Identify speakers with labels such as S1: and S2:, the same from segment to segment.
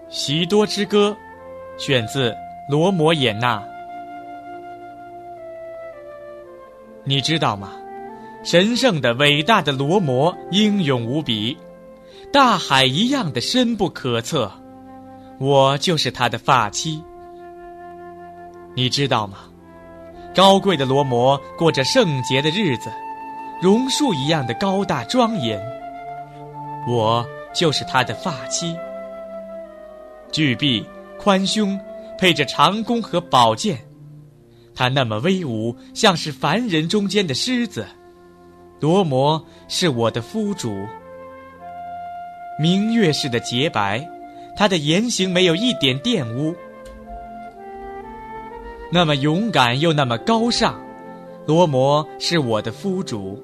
S1: 席多之歌，选自罗摩衍那。你知道吗？神圣的伟大的罗摩英勇无比，大海一样的深不可测，我就是他的发妻。你知道吗？高贵的罗摩过着圣洁的日子，榕树一样的高大庄严，我就是他的发妻。巨臂宽胸，配着长弓和宝剑，他那么威武，像是凡人中间的狮子。罗摩是我的夫主，明月似的洁白，他的言行没有一点玷污，那么勇敢又那么高尚。罗摩是我的夫主。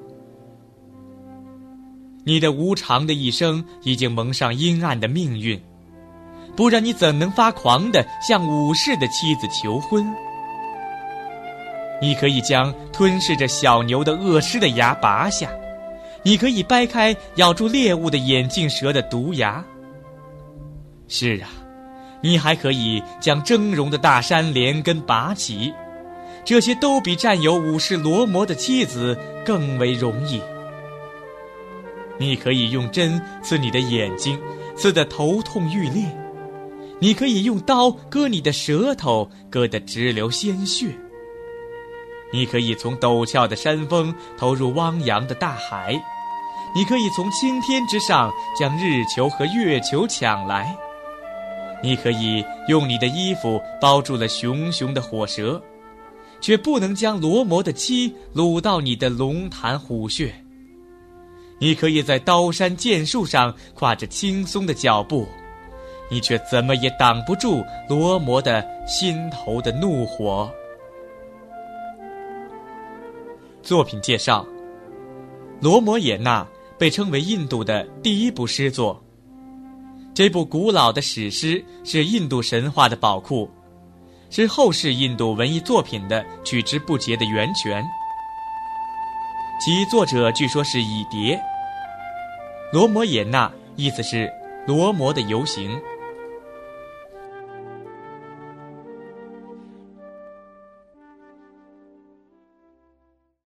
S1: 你的无常的一生已经蒙上阴暗的命运，不然你怎能发狂地向武士的妻子求婚？你可以将吞噬着小牛的恶狮的牙拔下，你可以掰开咬住猎物的眼镜蛇的毒牙。是啊，你还可以将峥嵘的大山连根拔起，这些都比占有武士罗摩的妻子更为容易。你可以用针刺你的眼睛，刺得头痛欲裂；你可以用刀割你的舌头，割得直流鲜血；你可以从陡峭的山峰投入汪洋的大海；你可以从青天之上将日球和月球抢来；你可以用你的衣服包住了熊熊的火蛇，却不能将罗摩的妻掳到你的龙潭虎穴。你可以在刀山剑树上跨着轻松的脚步，你却怎么也挡不住罗摩的心头的怒火。作品介绍：罗摩衍那被称为印度的第一部诗作，这部古老的史诗是印度神话的宝库，是后世印度文艺作品的取之不竭的源泉。其作者据说是蚁蝶。罗摩衍那意思是罗摩的游行。